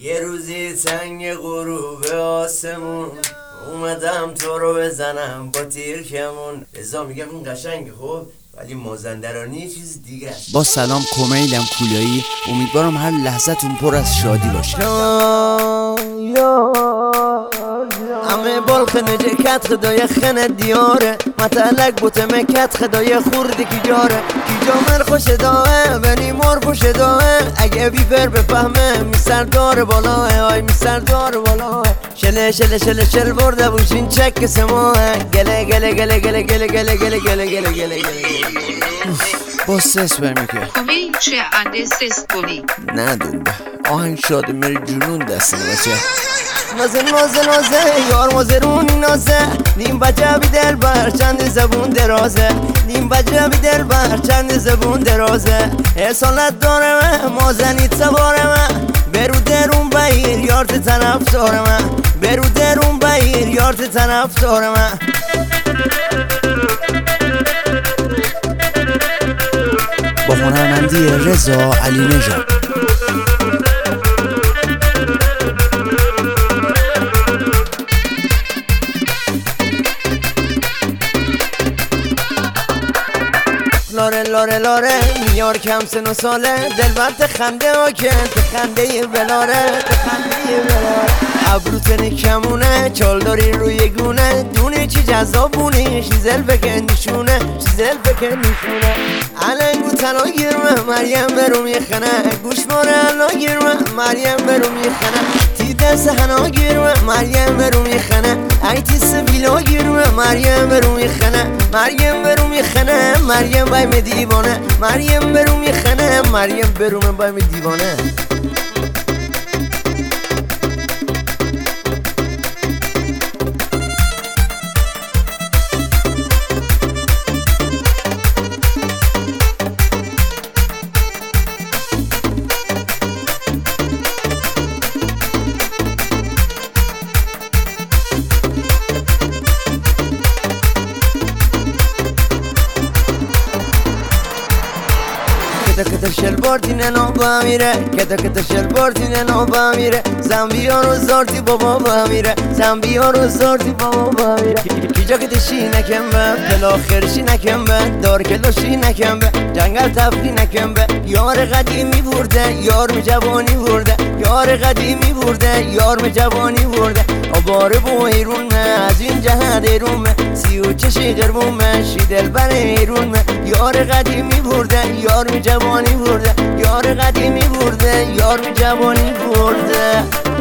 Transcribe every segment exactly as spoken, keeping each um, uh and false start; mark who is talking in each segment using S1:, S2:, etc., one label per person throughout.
S1: یه روزی تنگ غروب آسمون اومدم تو رو بزنم با تیر کمون. ازا میگم این قشنگه خب، ولی مازندرانی یه چیز دیگه است.
S2: با سلام، کمیلم کولایی. امیدوارم هر لحظتون پر از شادی باشه.
S1: همه بال خنه جکت خدای خنه دیاره متعلق بوته مکت خدای خوردی کی جاره کی جامر خوش داره بنی مار خوش داره اگه بیفر بفهمه میسر داره بالاه آی میسر داره بالاه شله شله شله شل برده بوشین چک سماه گله گله گله گله گله گله گله گله گله گله
S2: با سس برمی که
S3: کمیل چه انده سس کنی
S2: نه دنبه آهنگ شاده میره جنون دستنه بچه
S1: نازه نازه نازه یار مازرونی نازه نیم بجه بی دل بر چند زبون درازه نیم بجه بی دل بر چند زبون درازه احسانت داره مازنیت سواره من برو درون بیر یارت طرف داره من برو درون بیر یارت طرف داره من
S2: با هنرمندی رضا علی نژاد.
S1: لاره لاره لاره میار کم سن و ساله دلبرت خنده ها که خنده ولاره خنده ولاره ابروت نکمونه چال داری روی گونه دونه چی جذابونی شیزل بکن نشونه شیزل بکن نشونه علنگو تلا گیرمه مریم برو میخنه گوش ماره الا گیرمه مریم برو میخنه تی دست هنا گیرمه مریم برو میخنه ای تی سبیلا گیرمه مریم برو میخنه مریم برو میخنه مریم بایم دیوانه مریم برو میخنه مریم برو من بایم دیوانه کتا کتا شلوار دینه نابا میره کتا کتا شلوار دینه نابا میره زنبیا رو زارتی بابا با میره زنبیا رو زارتی بابا با میره کجا که دشی نکم به پلا خرشی نکم به دار کلاشی نکم به جنگل تفری نکم به یار قدیمی برده یار می جوانی برده یار قدیمی برده یار می جوانی برده آباره بو ایرون از این جهت ایرون سی و چشی قربون شی دل بر ایرون یار قدیمی برده یار می جوانی برده یار قدیمی برده یار می جوانی برده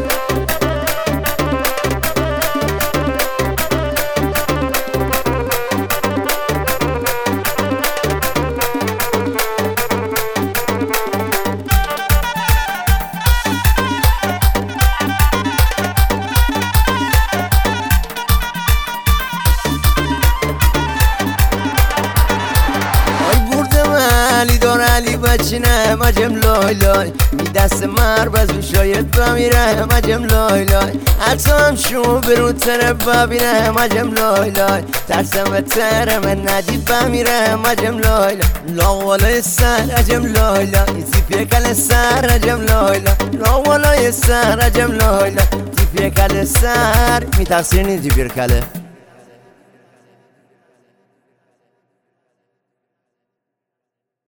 S1: علی دار علی بچینه مجم لای لای می دست مر بزو شاید بمیره مجم لای لای حتی هم شو برو تره ببینه مجم لای لای ترسم تره من ندید بمیره مجم لای لای لاوالای سر عجم لای لای زیفیه کل سر عجم لای لای لاوالای سر عجم لای لای زیفیه کل سر می تقصیر نیزی بیر کله